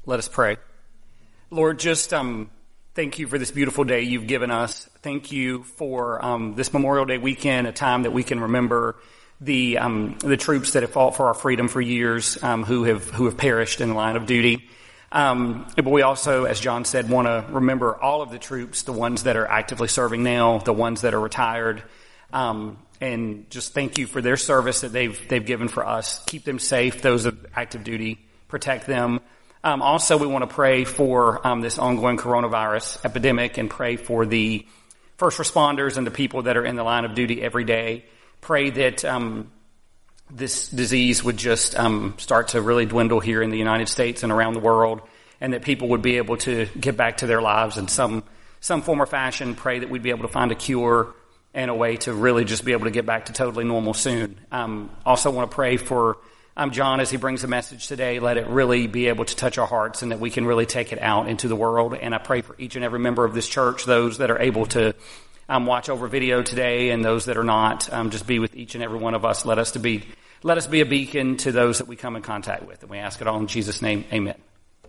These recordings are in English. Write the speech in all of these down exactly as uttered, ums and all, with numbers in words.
Let us pray. Lord, just um, thank you for this beautiful day you've given us. Thank you for um, this Memorial Day weekend, a time that we can remember the um, the troops that have fought for our freedom for years, um, who have who have perished in the line of duty. Um, but we also, as John said, want to remember all of the troops, the ones that are actively serving now, the ones that are retired, um, and just thank you for their service that they've they've given for us. Keep them safe, those of active duty, protect them. Um, also, we want to pray for um, this ongoing coronavirus epidemic and pray for the first responders and the people that are in the line of duty every day. Pray that um, this disease would just um, start to really dwindle here in the United States and around the world, and that people would be able to get back to their lives in some some form or fashion. Pray that we'd be able to find a cure and a way to really just be able to get back to totally normal soon. Um, also want to pray for Um, John, as he brings a message today, let it really be able to touch our hearts and that we can really take it out into the world. And I pray for each and every member of this church, those that are able to um, watch over video today and those that are not, um, just be with each and every one of us. Let us to be, let us be a beacon to those that we come in contact with. And we ask it all in Jesus' name. Amen.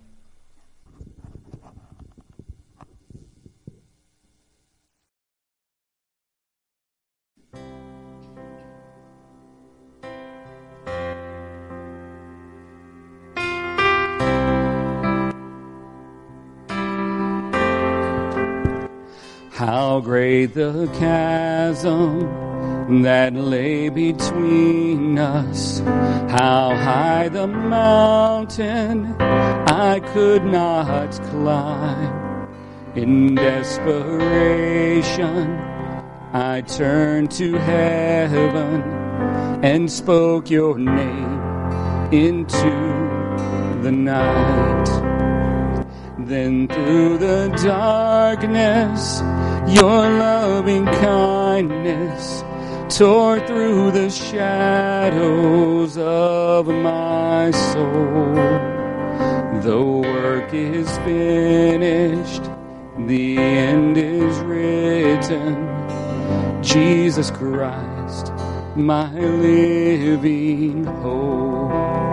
How great the chasm that lay between us, how high the mountain I could not climb. In desperation, I turned to heaven and spoke your name into the night. Then through the darkness, your loving kindness tore through the shadows of my soul. The work is finished, the end is written. Jesus Christ, my living hope.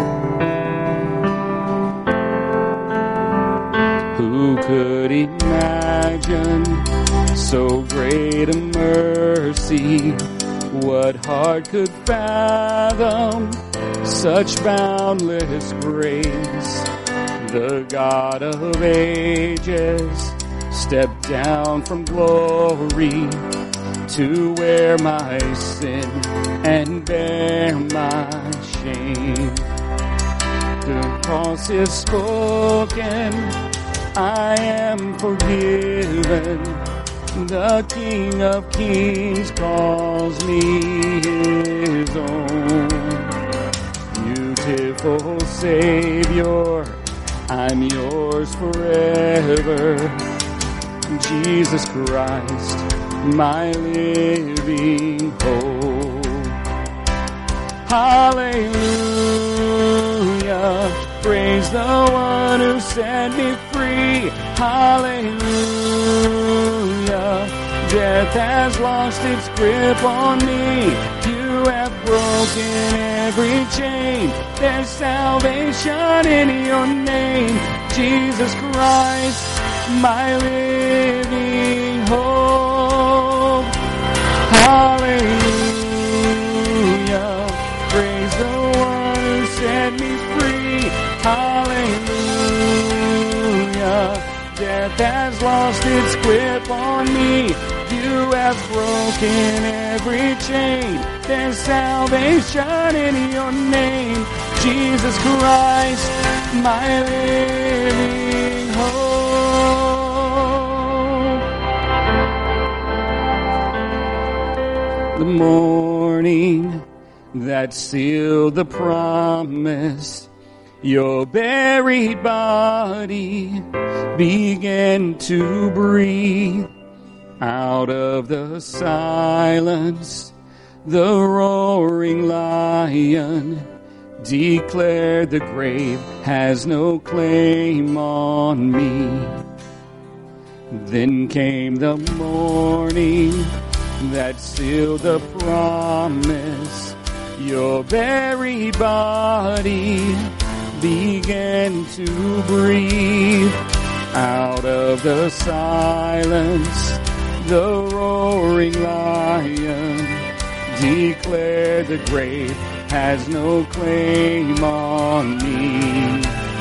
Who could imagine so great a mercy? What heart could fathom such boundless grace? The God of ages stepped down from glory to wear my sin and bear my shame. The cross is spoken, I am forgiven. The King of Kings calls me his own. Beautiful Savior, I'm yours forever. Jesus Christ, my living hope. Hallelujah, praise the one who set me free. Hallelujah, death has lost its grip on me. You have broken every chain. There's salvation in your name. Jesus Christ, my living hope. Hallelujah, praise the one who set me free. Hallelujah, death has lost its grip on me. You have broken every chain. There's salvation in your name. Jesus Christ, my living hope. The morning that sealed the promise, your buried body began to breathe. Out of the silence, the roaring lion declared the grave has no claim on me. Then came the morning that sealed the promise. Your buried body began to breathe. Out of the silence, the roaring lion declared the grave has no claim on me.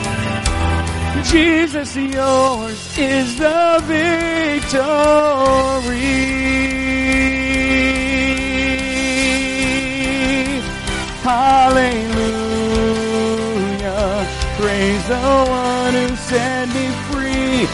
Jesus, yours is the victory. Hallelujah. Praise the one who set me free.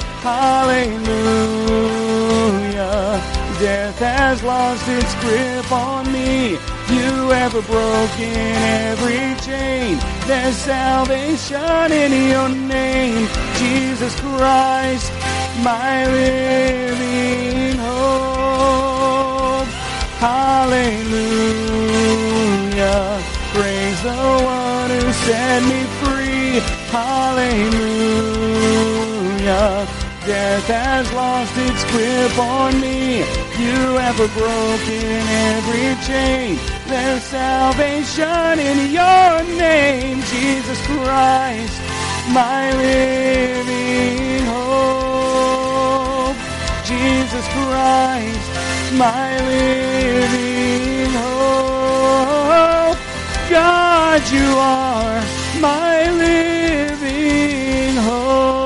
Hallelujah. Death has lost its grip on me. You have broken every chain. There's salvation in your name. Jesus Christ, my living hope. Hallelujah. Praise the one who set me free. Hallelujah. Death has lost its grip on me. You have broken every chain. There's salvation in your name, Jesus Christ, my living hope. Jesus Christ, my living hope. God, you are my living hope.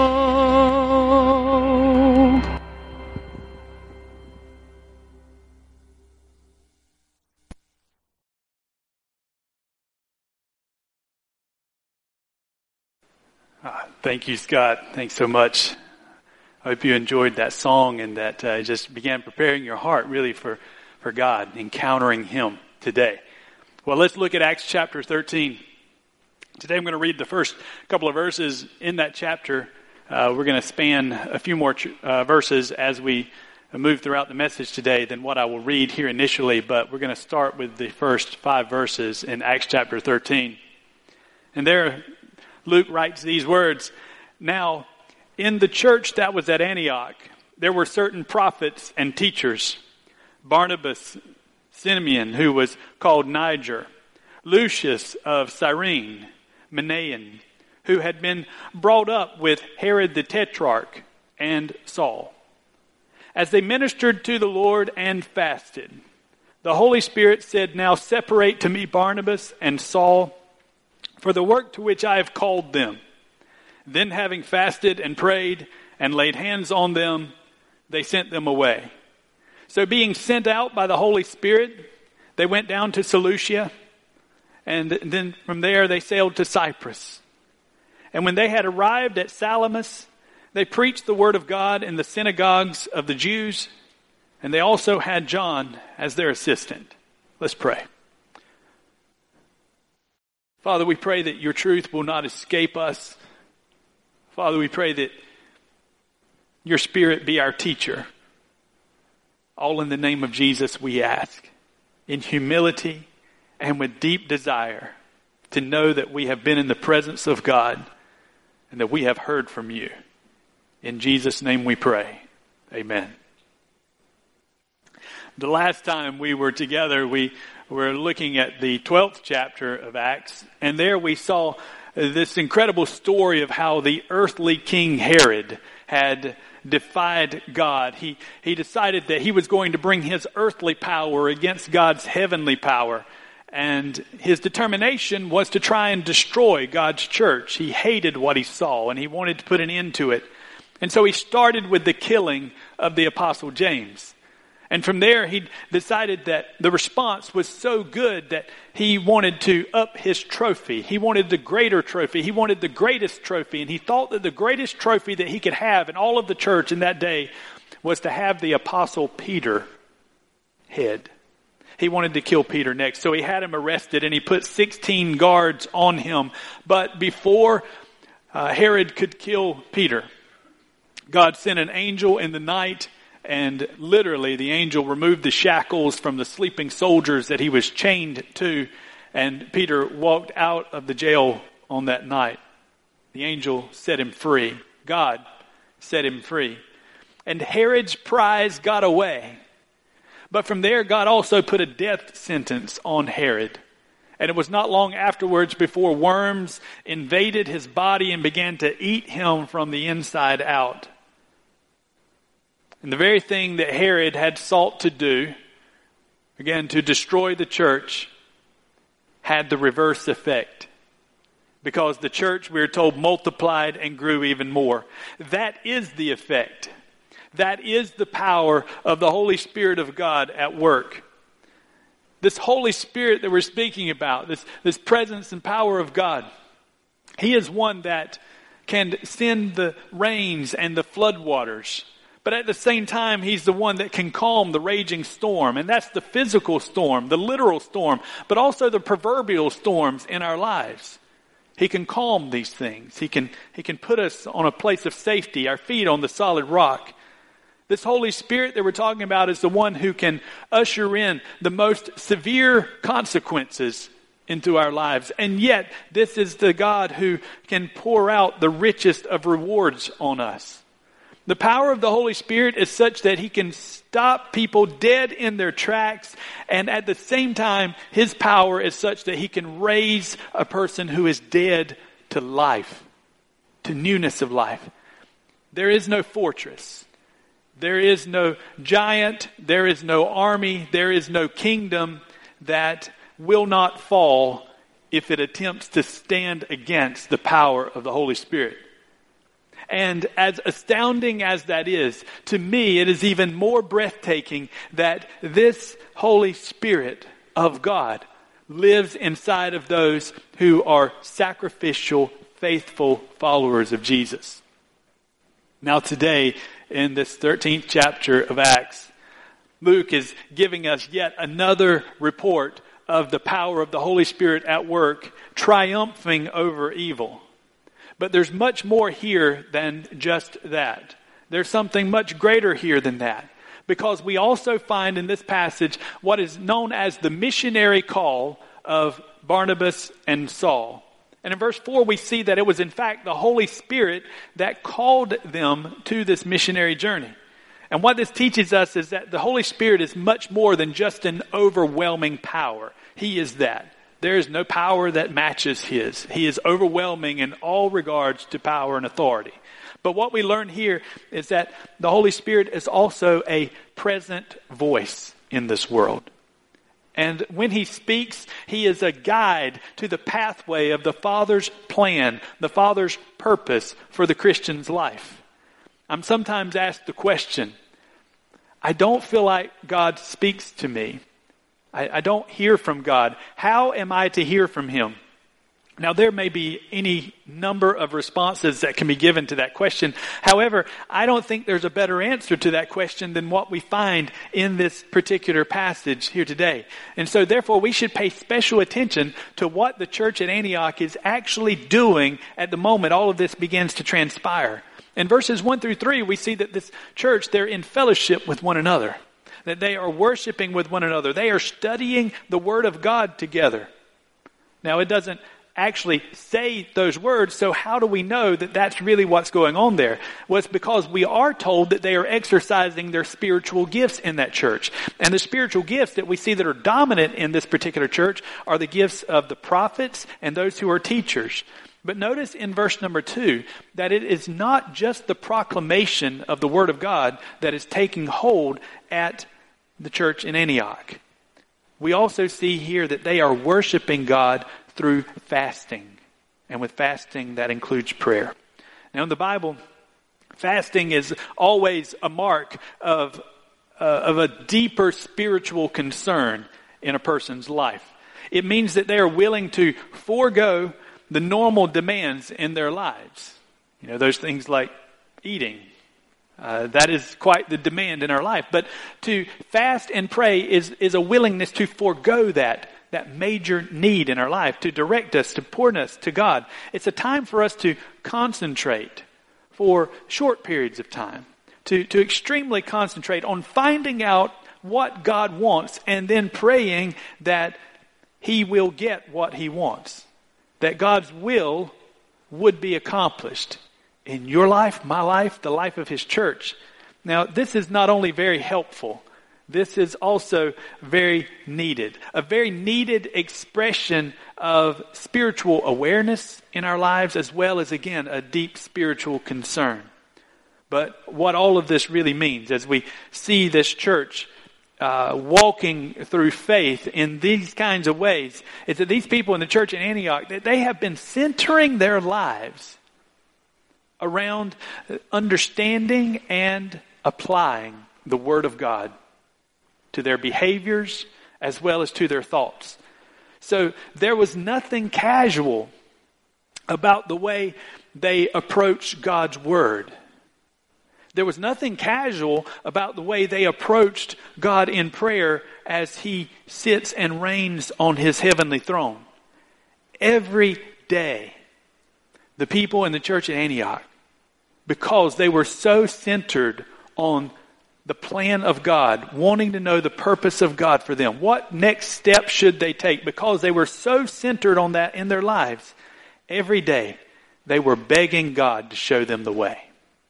Thank you, Scott. Thanks so much. I hope you enjoyed that song and that uh, just began preparing your heart really for, for God, encountering Him today. Well, let's look at Acts chapter thirteen. Today I'm going to read the first couple of verses in that chapter. Uh, we're going to span a few more ch- uh, verses as we move throughout the message today than what I will read here initially, but we're going to start with the first five verses in Acts chapter thirteen. And there Luke writes these words, "Now, in the church that was at Antioch, there were certain prophets and teachers, Barnabas, Simeon, who was called Niger, Lucius of Cyrene, Manaen, who had been brought up with Herod the Tetrarch, and Saul. As they ministered to the Lord and fasted, the Holy Spirit said, 'Now separate to me Barnabas and Saul for the work to which I have called them.' Then having fasted and prayed and laid hands on them, they sent them away. So being sent out by the Holy Spirit, they went down to Seleucia, and then from there they sailed to Cyprus. And when they had arrived at Salamis, they preached the word of God in the synagogues of the Jews, and they also had John as their assistant." Let's pray. Father, we pray that your truth will not escape us. Father, we pray that your Spirit be our teacher. All in the name of Jesus we ask, in humility and with deep desire to know that we have been in the presence of God and that we have heard from you. In Jesus' name we pray. Amen. The last time we were together, we were looking at the twelfth chapter of Acts, and there we saw this incredible story of how the earthly King Herod had defied God. He, he decided that he was going to bring his earthly power against God's heavenly power. And his determination was to try and destroy God's church. He hated what he saw and he wanted to put an end to it. And so he started with the killing of the Apostle James. And from there, he decided that the response was so good that he wanted to up his trophy. He wanted the greater trophy. He wanted the greatest trophy. And he thought that the greatest trophy that he could have in all of the church in that day was to have the Apostle Peter head. He wanted to kill Peter next. So he had him arrested and he put sixteen guards on him. But before uh, Herod could kill Peter, God sent an angel in the night. And literally the angel removed the shackles from the sleeping soldiers that he was chained to. And Peter walked out of the jail on that night. The angel set him free. God set him free. And Herod's prize got away. But from there, God also put a death sentence on Herod. And it was not long afterwards before worms invaded his body and began to eat him from the inside out. And the very thing that Herod had sought to do, again, to destroy the church, had the reverse effect. Because the church, we are told, multiplied and grew even more. That is the effect. That is the power of the Holy Spirit of God at work. This Holy Spirit that we're speaking about, this, this presence and power of God, He is one that can send the rains and the floodwaters. But at the same time, He's the one that can calm the raging storm. And that's the physical storm, the literal storm, but also the proverbial storms in our lives. He can calm these things. He can, he can put us on a place of safety, our feet on the solid rock. This Holy Spirit that we're talking about is the one who can usher in the most severe consequences into our lives. And yet, this is the God who can pour out the richest of rewards on us. The power of the Holy Spirit is such that He can stop people dead in their tracks, and at the same time, His power is such that He can raise a person who is dead to life, to newness of life. There is no fortress. There is no giant. There is no army. There is no kingdom that will not fall if it attempts to stand against the power of the Holy Spirit. And as astounding as that is, to me it is even more breathtaking that this Holy Spirit of God lives inside of those who are sacrificial, faithful followers of Jesus. Now today, in this thirteenth chapter of Acts, Luke is giving us yet another report of the power of the Holy Spirit at work, triumphing over evil. But there's much more here than just that. There's something much greater here than that. Because we also find in this passage what is known as the missionary call of Barnabas and Saul. And in verse four we see that it was in fact the Holy Spirit that called them to this missionary journey. And what this teaches us is that the Holy Spirit is much more than just an overwhelming power. He is that. There is no power that matches His. He is overwhelming in all regards to power and authority. But what we learn here is that the Holy Spirit is also a present voice in this world. And when He speaks, He is a guide to the pathway of the Father's plan, the Father's purpose for the Christian's life. I'm sometimes asked the question, I don't feel like God speaks to me. I, I don't hear from God. How am I to hear from Him? Now, there may be any number of responses that can be given to that question. However, I don't think there's a better answer to that question than what we find in this particular passage here today. And so, therefore, we should pay special attention to what the church at Antioch is actually doing at the moment all of this begins to transpire. In verses one through three, we see that this church, they're in fellowship with one another. That they are worshiping with one another. They are studying the Word of God together. Now, it doesn't actually say those words, so how do we know that that's really what's going on there? Well, it's because we are told that they are exercising their spiritual gifts in that church. And the spiritual gifts that we see that are dominant in this particular church are the gifts of the prophets and those who are teachers. But notice in verse number two that it is not just the proclamation of the Word of God that is taking hold at the church in Antioch. We also see here that they are worshiping God through fasting. And with fasting, that includes prayer. Now in the Bible, fasting is always a mark of, uh, of a deeper spiritual concern in a person's life. It means that they are willing to forego the normal demands in their lives. You know, those things like eating. Uh, that is quite the demand in our life. But to fast and pray is, is a willingness to forego that, that major need in our life, to direct us, to point us to God. It's a time for us to concentrate for short periods of time, to, to extremely concentrate on finding out what God wants and then praying that He will get what He wants. That God's will would be accomplished in your life, my life, the life of His church. Now, this is not only very helpful this is also very needed. A very needed expression of spiritual awareness in our lives, as well as, again, a deep spiritual concern. But what all of this really means, as we see this church uh, walking through faith in these kinds of ways, is that these people in the church in Antioch, that they have been centering their lives around understanding and applying the Word of God to their behaviors as well as to their thoughts. So there was nothing casual about the way they approached God's Word. There was nothing casual about the way they approached God in prayer as He sits and reigns on His heavenly throne. Every day, the people in the church at Antioch, because they were so centered on the plan of God, wanting to know the purpose of God for them. What next step should they take? Because they were so centered on that in their lives. Every day, they were begging God to show them the way.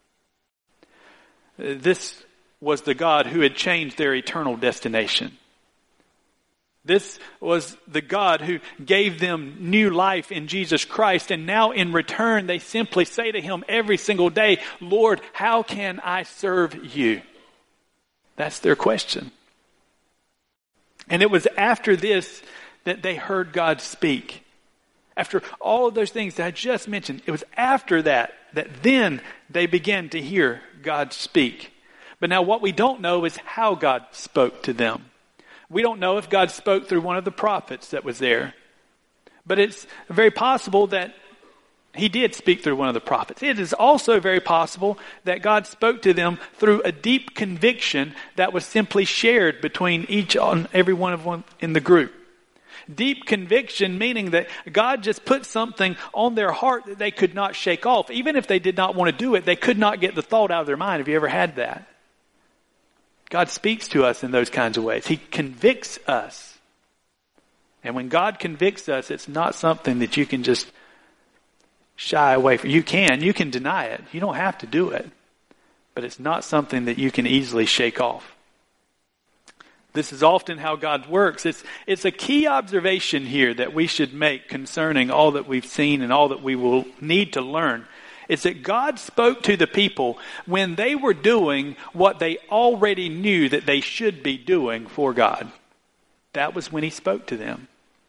This was the God who had changed their eternal destination. This was the God who gave them new life in Jesus Christ. And now in return, they simply say to Him every single day, Lord, how can I serve You? That's their question. And it was after this that they heard God speak. After all of those things that I just mentioned, it was after that that then they began to hear God speak. But now what we don't know is how God spoke to them. We don't know if God spoke through one of the prophets that was there. But it's very possible that He did speak through one of the prophets. It is also very possible that God spoke to them through a deep conviction that was simply shared between each and every one of them in the group. Deep conviction meaning that God just put something on their heart that they could not shake off. Even if they did not want to do it, they could not get the thought out of their mind. Have you ever had that? God speaks to us in those kinds of ways. He convicts us. And when God convicts us, it's not something that you can just shy away from. You can. You can deny it. You don't have to do it. But it's not something that you can easily shake off. This is often how God works. It's, it's a key observation here that we should make concerning all that we've seen and all that we will need to learn. It's that God spoke to the people when they were doing what they already knew that they should be doing for God. That was when He spoke to them.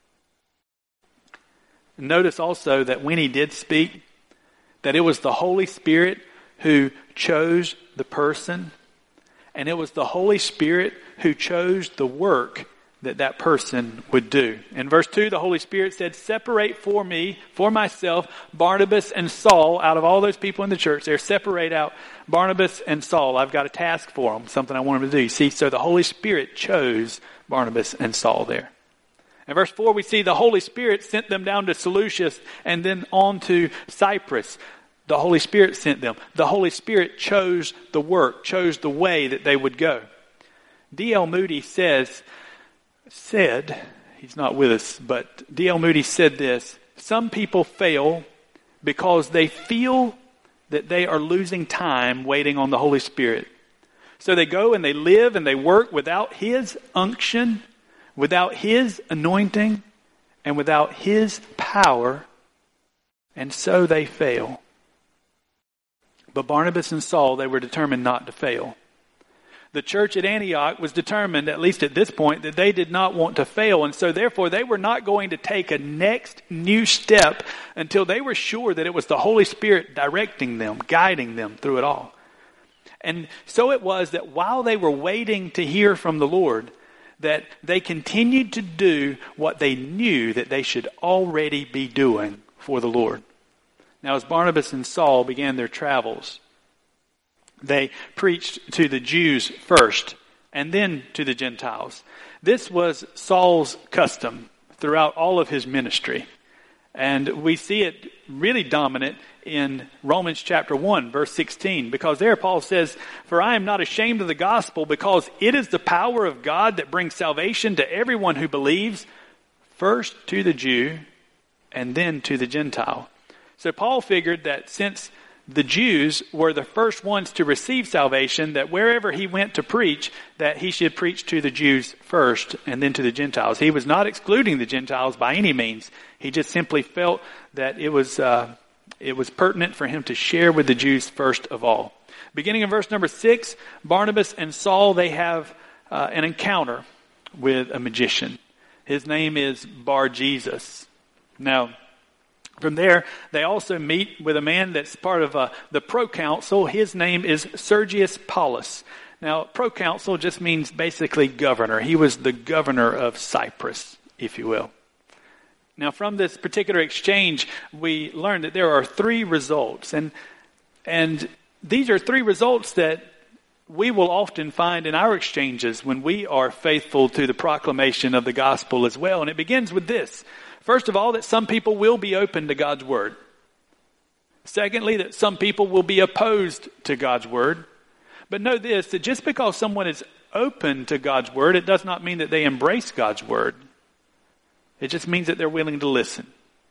Notice also that when He did speak, that it was the Holy Spirit who chose the person, and it was the Holy Spirit who chose the work that that person would do. In verse two, the Holy Spirit said, separate for me, for myself, Barnabas and Saul out of all those people in the church there. Separate out Barnabas and Saul. I've got a task for them, something I want them to do. See, so the Holy Spirit chose Barnabas and Saul there. In verse four, we see the Holy Spirit sent them down to Seleucus and then on to Cyprus. The Holy Spirit sent them. The Holy Spirit chose the work, chose the way that they would go. D L Moody says, said, he's not with us, but D L Moody said this, some people fail because they feel that they are losing time waiting on the Holy Spirit. So they go and they live and they work without His unction, without His anointing, and without His power, and so they fail. But Barnabas and Saul, they were determined not to fail. The church at Antioch was determined, at least at this point, that they did not want to fail. And so therefore, they were not going to take a next new step until they were sure that it was the Holy Spirit directing them, guiding them through it all. And so it was that while they were waiting to hear from the Lord, that they continued to do what they knew that they should already be doing for the Lord. Now, as Barnabas and Saul began their travels, they preached to the Jews first and then to the Gentiles. This was Saul's custom throughout all of his ministry. And we see it really dominant in Romans chapter one, verse sixteen, because there Paul says, for I am not ashamed of the gospel, because it is the power of God that brings salvation to everyone who believes, first to the Jew and then to the Gentile. So Paul figured that since the Jews were the first ones to receive salvation, that wherever he went to preach, that he should preach to the Jews first and then to the Gentiles. He was not excluding the Gentiles by any means. He just simply felt that it was uh, it was pertinent for him to share with the Jews first of all. Beginning in verse number six, Barnabas and Saul, they have uh, an encounter with a magician. His name is Bar-Jesus. Now, from there, they also meet with a man that's part of uh, the proconsul. His name is Sergius Paulus. Now, proconsul just means basically governor. He was the governor of Cyprus, if you will. Now, from this particular exchange, we learned that there are three results. And, and these are three results that we will often find in our exchanges when we are faithful to the proclamation of the gospel as well. And it begins with this. First of all, that some people will be open to God's word. Secondly, that some people will be opposed to God's word. But know this, that just because someone is open to God's word, it does not mean that they embrace God's word. It just means that they're willing to listen.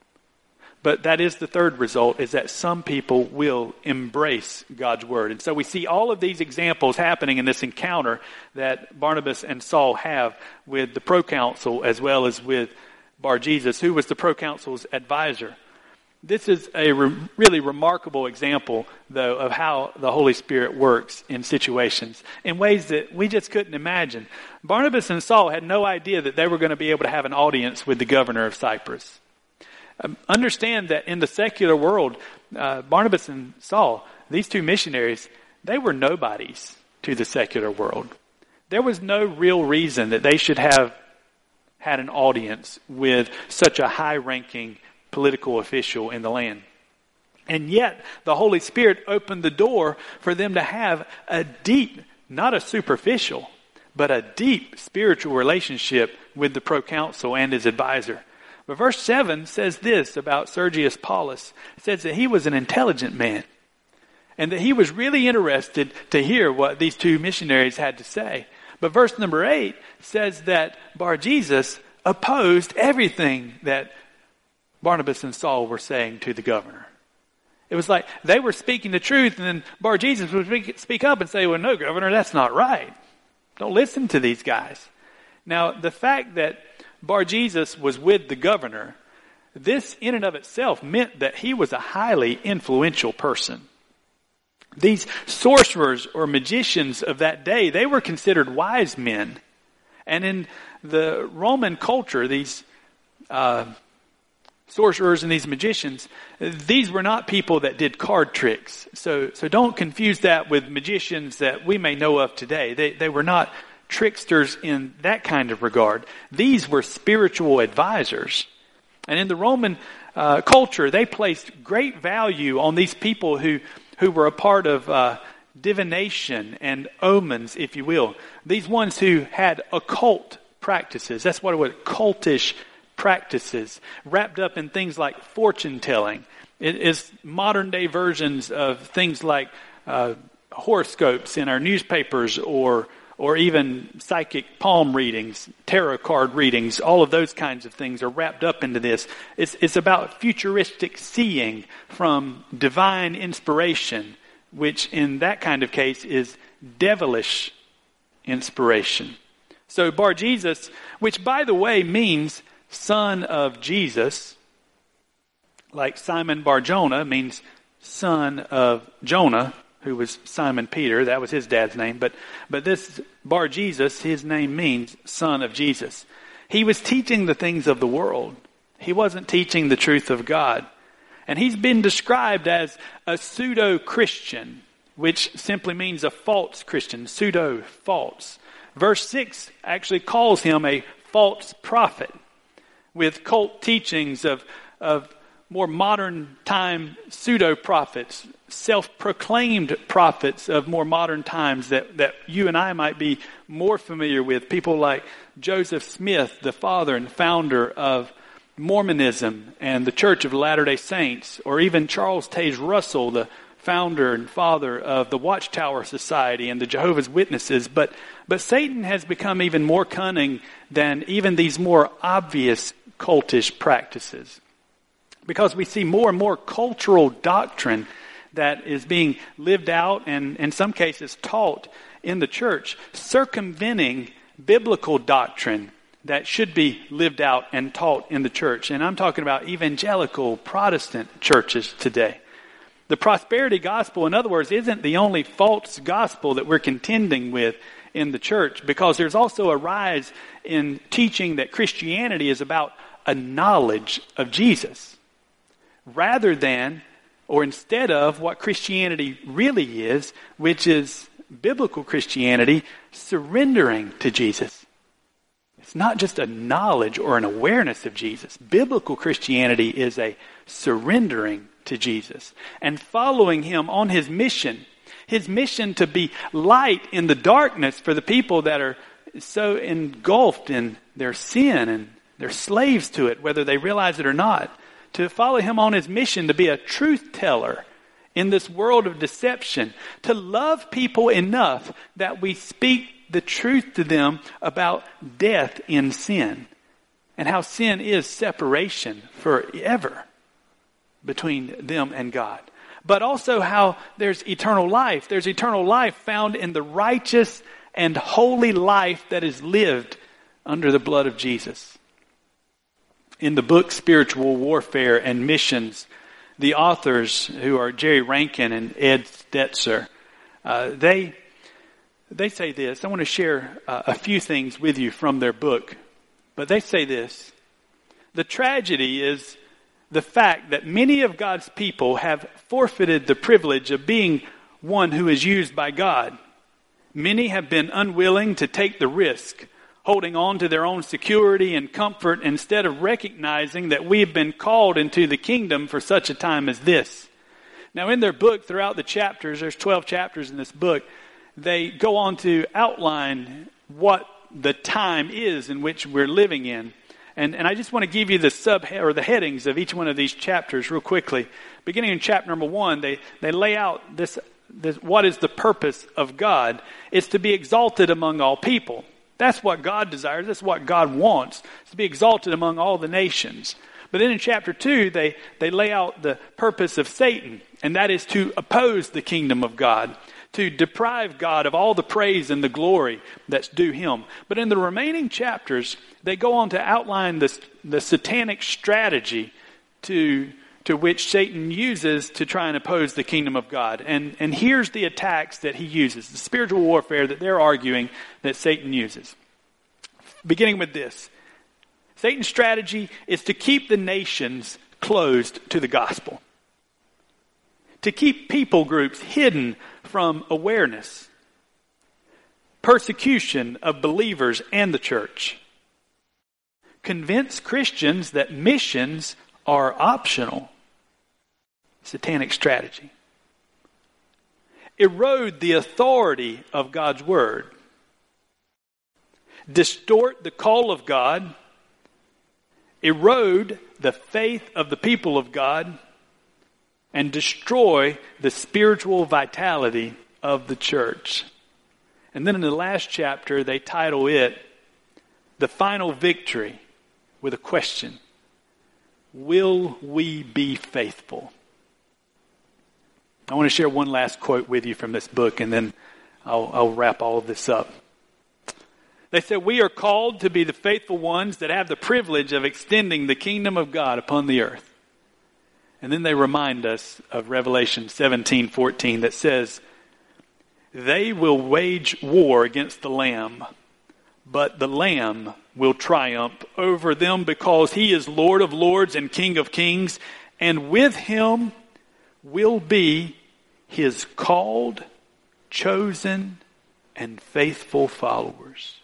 But that is the third result, is that some people will embrace God's word. And so we see all of these examples happening in this encounter that Barnabas and Saul have with the proconsul as well as with Bar-Jesus, who was the proconsul's advisor. This is a re- really remarkable example, though, of how the Holy Spirit works in situations in ways that we just couldn't imagine. Barnabas and Saul had no idea that they were going to be able to have an audience with the governor of Cyprus. Um, understand that in the secular world, uh, Barnabas and Saul, these two missionaries, they were nobodies to the secular world. There was no real reason that they should have had an audience with such a high-ranking political official in the land. And yet, the Holy Spirit opened the door for them to have a deep, not a superficial, but a deep spiritual relationship with the proconsul and his advisor. But verse seven says this about Sergius Paulus. It says that he was an intelligent man and that he was really interested to hear what these two missionaries had to say. But verse number eight says that Bar-Jesus opposed everything that Barnabas and Saul were saying to the governor. It was like they were speaking the truth, and then Bar-Jesus would speak, speak up and say, well, no, governor, that's not right. Don't listen to these guys. Now, the fact that Bar-Jesus was with the governor, this in and of itself meant that he was a highly influential person. These sorcerers or magicians of that day, they were considered wise men. And in the Roman culture, these uh, sorcerers and these magicians, these were not people that did card tricks. So, so don't confuse that with magicians that we may know of today. They, they were not tricksters in that kind of regard. These were spiritual advisors. And in the Roman uh, culture, they placed great value on these people who who were a part of uh, divination and omens, if you will. These ones who had occult practices. That's what it was, cultish practices, wrapped up in things like fortune telling. It is modern day versions of things like uh, horoscopes in our newspapers, or or even psychic palm readings, tarot card readings. All of those kinds of things are wrapped up into this. It's, it's about futuristic seeing from divine inspiration, which in that kind of case is devilish inspiration. So Bar-Jesus, which by the way means son of Jesus, like Simon Bar-Jonah means son of Jonah, who was Simon Peter. That was his dad's name. But but this Bar-Jesus, his name means son of Jesus. He was teaching the things of the world. He wasn't teaching the truth of God. And he's been described as a pseudo-Christian, which simply means a false Christian, pseudo-false. Verse six actually calls him a false prophet with cult teachings of, of more modern time pseudo-prophets, self-proclaimed prophets of more modern times that, that you and I might be more familiar with. People like Joseph Smith, the father and founder of Mormonism and the Church of Latter-day Saints, or even Charles Taze Russell, the founder and father of the Watchtower Society and the Jehovah's Witnesses. But, but Satan has become even more cunning than even these more obvious cultish practices, because we see more and more cultural doctrine that is being lived out and in some cases taught in the church, circumventing biblical doctrine that should be lived out and taught in the church. And I'm talking about evangelical Protestant churches today. The prosperity gospel, in other words, isn't the only false gospel that we're contending with in the church, because there's also a rise in teaching that Christianity is about a knowledge of Jesus, rather than, or instead of, what Christianity really is, which is biblical Christianity, surrendering to Jesus. It's not just a knowledge or an awareness of Jesus. Biblical Christianity is a surrendering to Jesus and following him on his mission. His mission to be light in the darkness for the people that are so engulfed in their sin and they're slaves to it, whether they realize it or not. To follow him on his mission to be a truth teller in this world of deception. To love people enough that we speak the truth to them about death in sin and how sin is separation forever between them and God. But also how there's eternal life. There's eternal life found in the righteous and holy life that is lived under the blood of Jesus. In the book Spiritual Warfare and Missions, the authors, who are Jerry Rankin and Ed Stetzer, uh, they they say this. I want to share uh, a few things with you from their book. But they say this: the tragedy is the fact that many of God's people have forfeited the privilege of being one who is used by God. Many have been unwilling to take the risk, holding on to their own security and comfort instead of recognizing that we have been called into the kingdom for such a time as this. Now, in their book, throughout the chapters, there's twelve chapters in this book, they go on to outline what the time is in which we're living in. And, and I just want to give you the sub or the headings of each one of these chapters real quickly. Beginning in chapter number one, they, they lay out this, this, what is the purpose of God. It's to be exalted among all people. That's what God desires. That's what God wants. It's to be exalted among all the nations. But then in chapter two, they, they lay out the purpose of Satan, and that is to oppose the kingdom of God, to deprive God of all the praise and the glory that's due him. But in the remaining chapters, they go on to outline this, the satanic strategy to, to which Satan uses to try and oppose the kingdom of God. And, and here's the attacks that he uses, the spiritual warfare that they're arguing that Satan uses. Beginning with this: Satan's strategy is to keep the nations closed to the gospel, to keep people groups hidden from awareness, persecution of believers and the church, convince Christians that missions are optional. Satanic strategy. Erode the authority of God's word. Distort the call of God. Erode the faith of the people of God. And destroy the spiritual vitality of the church. And then in the last chapter, they title it The Final Victory, with a question: will we be faithful? I want to share one last quote with you from this book, and then I'll, I'll wrap all of this up. They said, "We are called to be the faithful ones that have the privilege of extending the kingdom of God upon the earth." And then they remind us of Revelation seventeen fourteen that says, "They will wage war against the Lamb, but the Lamb will triumph over them because he is Lord of lords and King of kings, and with him will be his called, chosen, and faithful followers."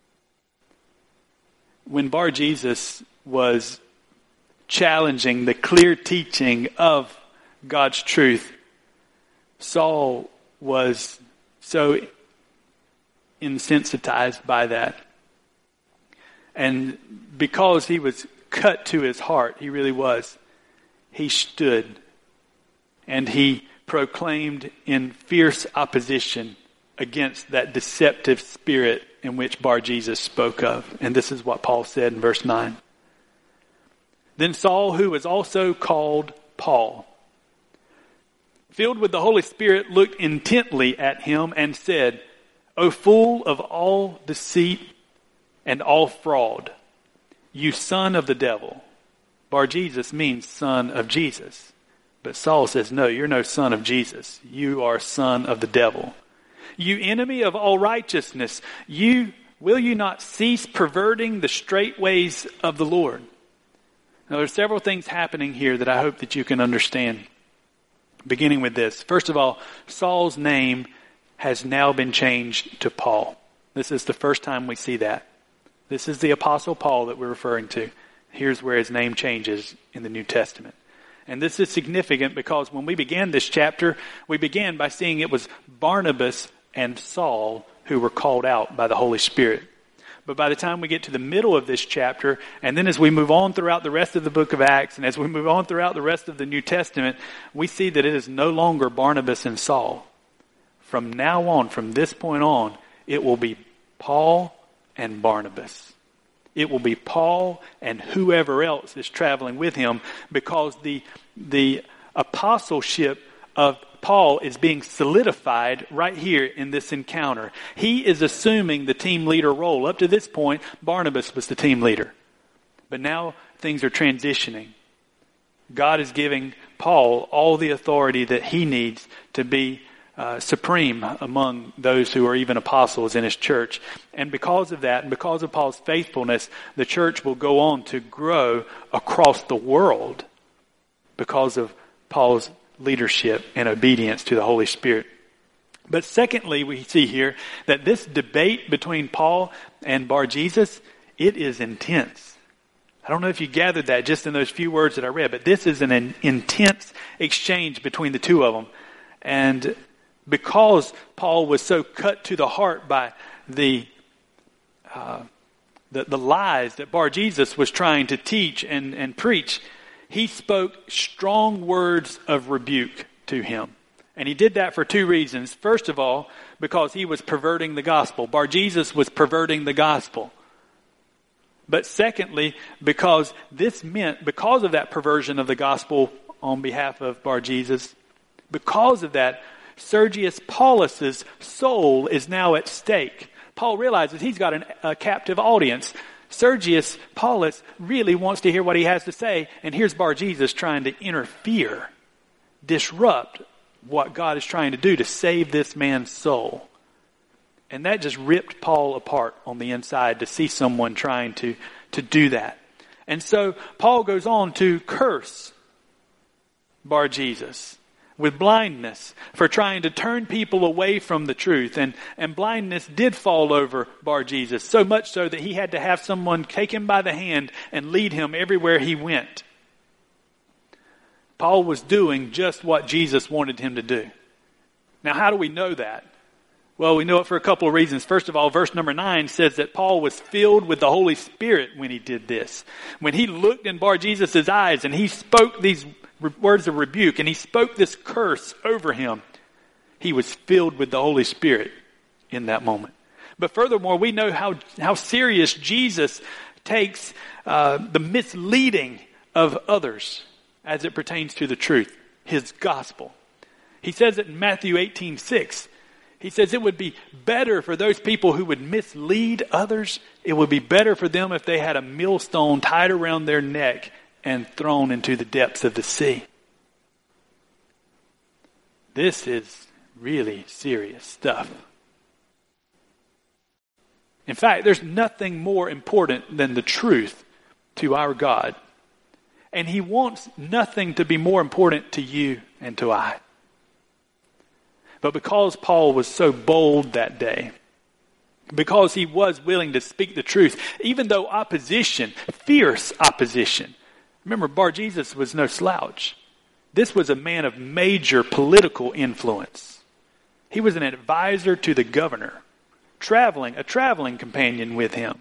When Bar Jesus was challenging the clear teaching of God's truth, Saul was so insensitized by that. And because he was cut to his heart, he really was, he stood and he proclaimed in fierce opposition against that deceptive spirit in which Bar Jesus spoke of. And this is what Paul said in verse nine. "Then Saul, who was also called Paul, filled with the Holy Spirit, looked intently at him and said, O full of all deceit and all fraud, you son of the devil. Bar-Jesus means son of Jesus. But Saul says, no, you're no son of Jesus. You are son of the devil. You enemy of all righteousness, you will you not cease perverting the straight ways of the Lord? Now, there are several things happening here that I hope that you can understand. Beginning with this. First of all, Saul's name has now been changed to Paul. This is the first time we see that. This is the Apostle Paul that we're referring to. Here's where his name changes in the New Testament. And this is significant because when we began this chapter, we began by seeing it was Barnabas and Saul who were called out by the Holy Spirit. But by the time we get to the middle of this chapter, and then as we move on throughout the rest of the book of Acts, and as we move on throughout the rest of the New Testament, we see that it is no longer Barnabas and Saul. From now on, from this point on, it will be Paul and Barnabas. It will be Paul and whoever else is traveling with him, because the, the apostleship of Paul is being solidified right here in this encounter. He is assuming the team leader role. Up to this point, Barnabas was the team leader. But now things are transitioning. God is giving Paul all the authority that he needs to be uh, supreme among those who are even apostles in his church. And because of that, and because of Paul's faithfulness, the church will go on to grow across the world because of Paul's leadership and obedience to the Holy Spirit. But secondly, we see here that this debate between Paul and Bar-Jesus, it is intense. I don't know if you gathered that just in those few words that I read, but this is an, an intense exchange between the two of them. And because Paul was so cut to the heart by the uh, the, the lies that Bar-Jesus was trying to teach and, and preach, he spoke strong words of rebuke to him. And he did that for two reasons. First of all, because he was perverting the gospel. Bar-Jesus was perverting the gospel. But secondly, because this meant, because of that perversion of the gospel on behalf of Bar-Jesus, because of that, Sergius Paulus's soul is now at stake. Paul realizes he's got an, a captive audience. Sergius Paulus really wants to hear what he has to say, and here's Bar-Jesus trying to interfere, disrupt what God is trying to do to save this man's soul. And that just ripped Paul apart on the inside to see someone trying to, to do that. And so Paul goes on to curse Bar-Jesus with blindness for trying to turn people away from the truth. And, and blindness did fall over Bar-Jesus, so much so that he had to have someone take him by the hand and lead him everywhere he went. Paul was doing just what Jesus wanted him to do. Now, how do we know that? Well, we know it for a couple of reasons. First of all, verse number nine says that Paul was filled with the Holy Spirit when he did this. When he looked in Bar-Jesus' eyes and he spoke these words of rebuke and he spoke this curse over him, he was filled with the Holy Spirit in that moment. But furthermore, we know how, how serious Jesus takes uh, the misleading of others as it pertains to the truth, his gospel. He says it in Matthew eighteen six. He says it would be better for those people who would mislead others. It would be better for them if they had a millstone tied around their neck and thrown into the depths of the sea. This is really serious stuff. In fact, there's nothing more important than the truth to our God. And he wants nothing to be more important to you and to I. But because Paul was so bold that day, because he was willing to speak the truth, even though opposition, fierce opposition. Remember, Bar-Jesus was no slouch. This was a man of major political influence. He was an advisor to the governor, traveling, a traveling companion with him.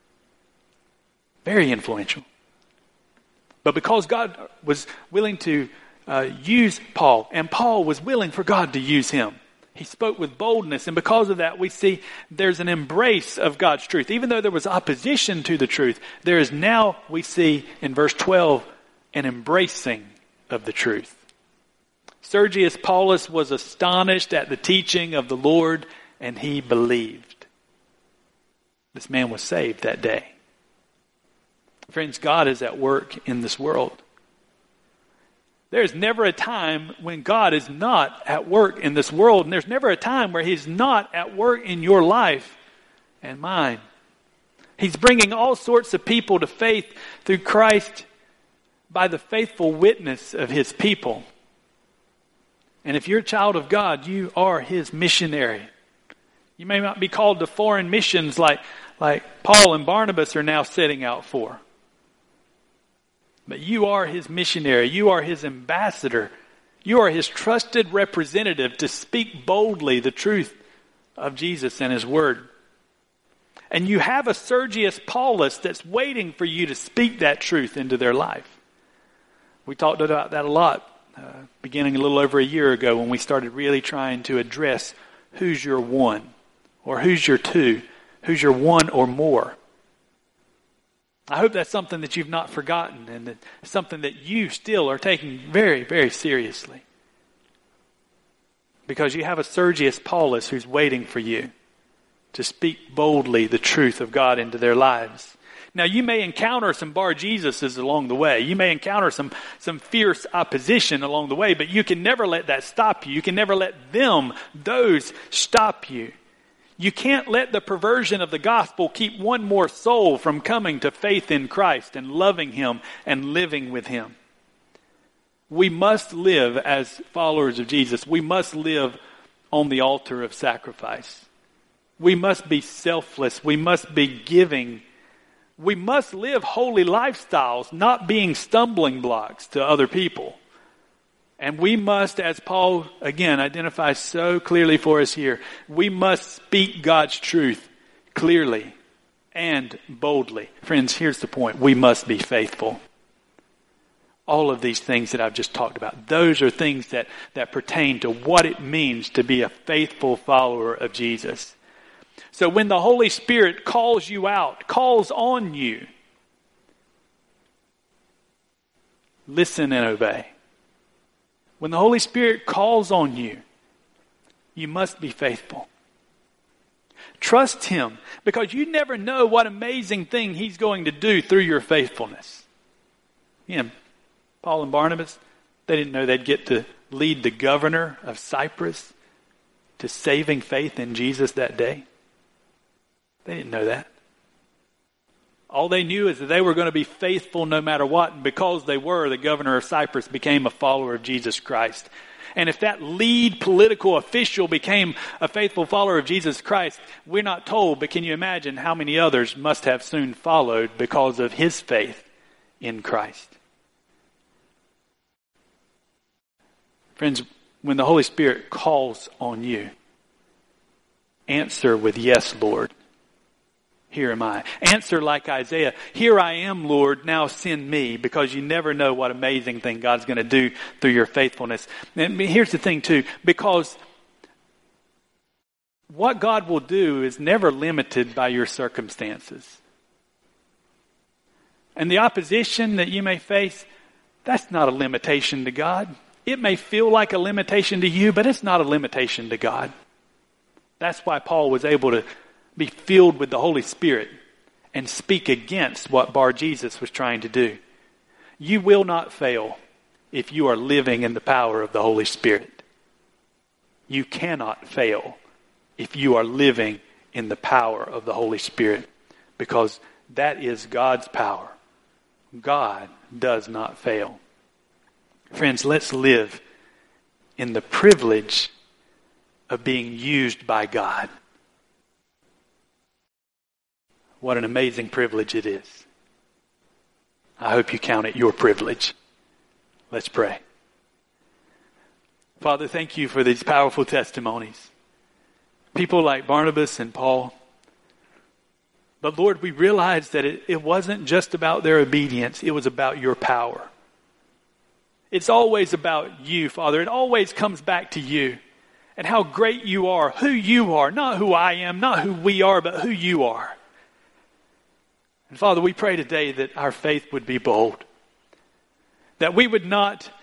Very influential. But because God was willing to uh, use Paul, and Paul was willing for God to use him, he spoke with boldness, and because of that we see there's an embrace of God's truth. Even though there was opposition to the truth, there is now, we see in verse twelve, an embracing of the truth. Sergius Paulus was astonished at the teaching of the Lord, and he believed. This man was saved that day. Friends, God is at work in this world. There's never a time when God is not at work in this world, and there's never a time where He's not at work in your life and mine. He's bringing all sorts of people to faith through Christ by the faithful witness of His people. And if you're a child of God, you are His missionary. You may not be called to foreign missions like, like Paul and Barnabas are now setting out for. But you are His missionary. You are His ambassador. You are His trusted representative to speak boldly the truth of Jesus and His Word. And you have a Sergius Paulus that's waiting for you to speak that truth into their life. We talked about that a lot uh, beginning a little over a year ago when we started really trying to address who's your one or who's your two, who's your one or more. I hope that's something that you've not forgotten and that something that you still are taking very, very seriously. Because you have a Sergius Paulus who's waiting for you to speak boldly the truth of God into their lives. Now, you may encounter some Bar-Jesuses along the way. You may encounter some, some fierce opposition along the way, but you can never let that stop you. You can never let them, those, stop you. You can't let the perversion of the gospel keep one more soul from coming to faith in Christ and loving Him and living with Him. We must live as followers of Jesus. We must live on the altar of sacrifice. We must be selfless. We must be giving. We must live holy lifestyles, not being stumbling blocks to other people. And we must, as Paul, again, identifies so clearly for us here, we must speak God's truth clearly and boldly. Friends, here's the point. We must be faithful. All of these things that I've just talked about, those are things that, that pertain to what it means to be a faithful follower of Jesus. So when the Holy Spirit calls you out, calls on you, listen and obey. When the Holy Spirit calls on you, you must be faithful. Trust Him, because you never know what amazing thing He's going to do through your faithfulness. You know, Paul and Barnabas, they didn't know they'd get to lead the governor of Cyprus to saving faith in Jesus that day. They didn't know that. All they knew is that they were going to be faithful no matter what. And because they were, the governor of Cyprus became a follower of Jesus Christ. And if that lead political official became a faithful follower of Jesus Christ, we're not told, but can you imagine how many others must have soon followed because of his faith in Christ? Friends, when the Holy Spirit calls on you, answer with, "Yes, Lord. Here am I." Answer like Isaiah, "Here I am, Lord, now send me," because you never know what amazing thing God's going to do through your faithfulness. And here's the thing too, because what God will do is never limited by your circumstances. And the opposition that you may face, that's not a limitation to God. It may feel like a limitation to you, but it's not a limitation to God. That's why Paul was able to be filled with the Holy Spirit and speak against what Bar-Jesus was trying to do. You will not fail if you are living in the power of the Holy Spirit. You cannot fail if you are living in the power of the Holy Spirit, because that is God's power. God does not fail. Friends, let's live in the privilege of being used by God. What an amazing privilege it is. I hope you count it your privilege. Let's pray. Father, thank you for these powerful testimonies. People like Barnabas and Paul. But Lord, we realize that it, it wasn't just about their obedience. It was about your power. It's always about you, Father. It always comes back to you and how great you are, who you are, not who I am, not who we are, but who you are. And Father, we pray today that our faith would be bold, that we would not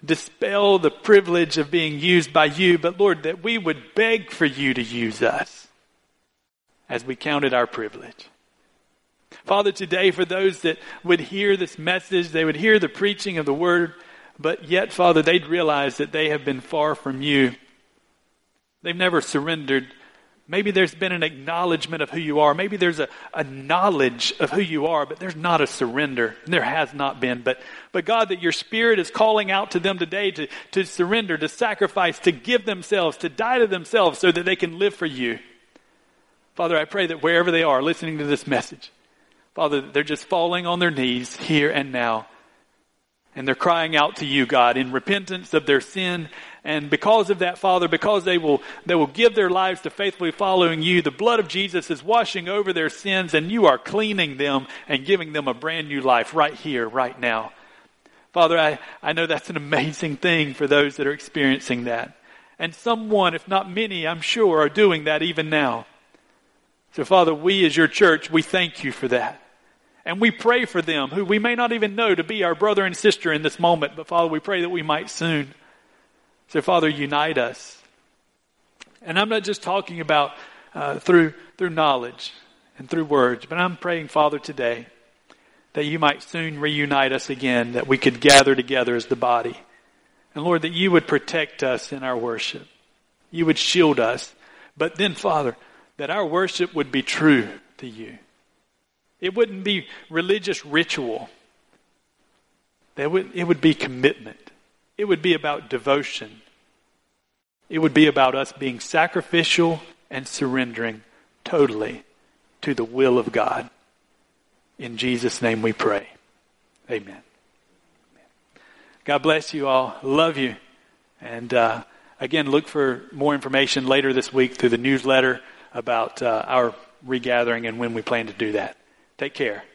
dispel the privilege of being used by you, but Lord, that we would beg for you to use us as we counted our privilege. Father, today for those that would hear this message, they would hear the preaching of the word, but yet, Father, they'd realize that they have been far from you. They've never surrendered. Maybe there's been an acknowledgement of who you are. Maybe there's a, a knowledge of who you are, but there's not a surrender. There has not been. But, but God, that your Spirit is calling out to them today to, to surrender, to sacrifice, to give themselves, to die to themselves so that they can live for you. Father, I pray that wherever they are listening to this message, Father, they're just falling on their knees here and now. And they're crying out to you, God, in repentance of their sin. And because of that, Father, because they will they will give their lives to faithfully following you, the blood of Jesus is washing over their sins, and you are cleaning them and giving them a brand new life right here, right now. Father, I, I know that's an amazing thing for those that are experiencing that. And someone, if not many, I'm sure, are doing that even now. So, Father, we as your church, we thank you for that. And we pray for them who we may not even know to be our brother and sister in this moment. But Father, we pray that we might soon. So Father, unite us. And I'm not just talking about uh, through through knowledge and through words. But I'm praying, Father, today that you might soon reunite us again. That we could gather together as the body. And Lord, that you would protect us in our worship. You would shield us. But then, Father, that our worship would be true to you. It wouldn't be religious ritual. It would, it would be commitment. It would be about devotion. It would be about us being sacrificial and surrendering totally to the will of God. In Jesus' name we pray. Amen. God bless you all. Love you. And uh, again, look for more information later this week through the newsletter about uh, our regathering and when we plan to do that. Take care.